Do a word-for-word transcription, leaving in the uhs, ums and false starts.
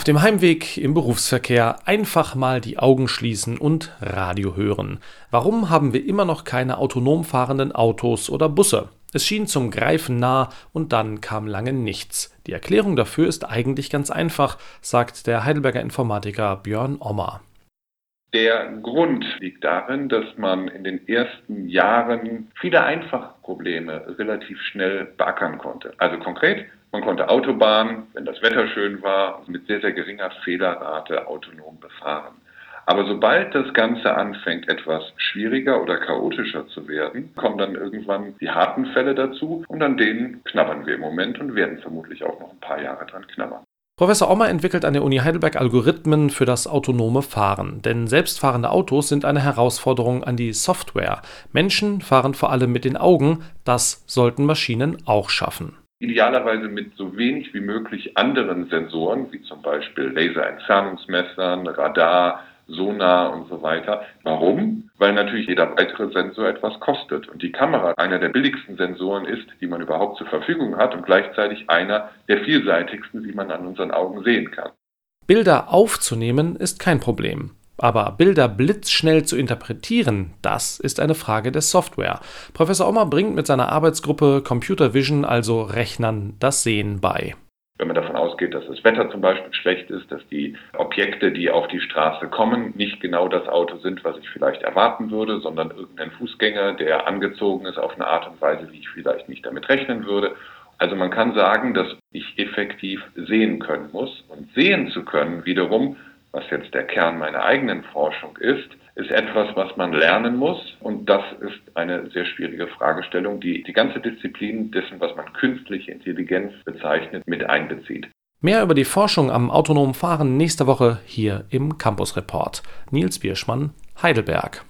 dem Heimweg im Berufsverkehr einfach mal die Augen schließen und Radio hören. Warum haben wir immer noch keine autonom fahrenden Autos oder Busse? Es schien zum Greifen nah und dann kam lange nichts. Die Erklärung dafür ist eigentlich ganz einfach, sagt der Heidelberger Informatiker Björn Ommer. Der Grund liegt darin, dass man in den ersten Jahren viele einfache Probleme relativ schnell beackern konnte. Also konkret, man konnte Autobahnen, wenn das Wetter schön war, mit sehr, sehr geringer Fehlerrate autonom befahren. Aber sobald das Ganze anfängt, etwas schwieriger oder chaotischer zu werden, kommen dann irgendwann die harten Fälle dazu und an denen knabbern wir im Moment und werden vermutlich auch noch ein paar Jahre dran knabbern. Professor Ommer entwickelt an der Uni Heidelberg Algorithmen für das autonome Fahren. Denn selbstfahrende Autos sind eine Herausforderung an die Software. Menschen fahren vor allem mit den Augen, das sollten Maschinen auch schaffen. Idealerweise mit so wenig wie möglich anderen Sensoren, wie zum Beispiel Laserentfernungsmessern, Radar, Sonar und so weiter. Warum? Weil natürlich jeder weitere Sensor etwas kostet. Und die Kamera einer der billigsten Sensoren ist, die man überhaupt zur Verfügung hat und gleichzeitig einer der vielseitigsten, wie man an unseren Augen sehen kann. Bilder aufzunehmen ist kein Problem. Aber Bilder blitzschnell zu interpretieren, das ist eine Frage der Software. Professor Ommer bringt mit seiner Arbeitsgruppe Computer Vision also Rechnern das Sehen bei. Wenn man davon ausgeht, dass das Wetter zum Beispiel schlecht ist, dass die Objekte, die auf die Straße kommen, nicht genau das Auto sind, was ich vielleicht erwarten würde, sondern irgendein Fußgänger, der angezogen ist auf eine Art und Weise, wie ich vielleicht nicht damit rechnen würde. Also man kann sagen, dass ich effektiv sehen können muss. Und sehen zu können wiederum, was jetzt der Kern meiner eigenen Forschung ist, ist etwas, was man lernen muss. Und das ist eine sehr schwierige Fragestellung, die die ganze Disziplin dessen, was man künstliche Intelligenz bezeichnet, mit einbezieht. Mehr über die Forschung am autonomen Fahren nächste Woche hier im Campus Report. Nils Bierschmann, Heidelberg.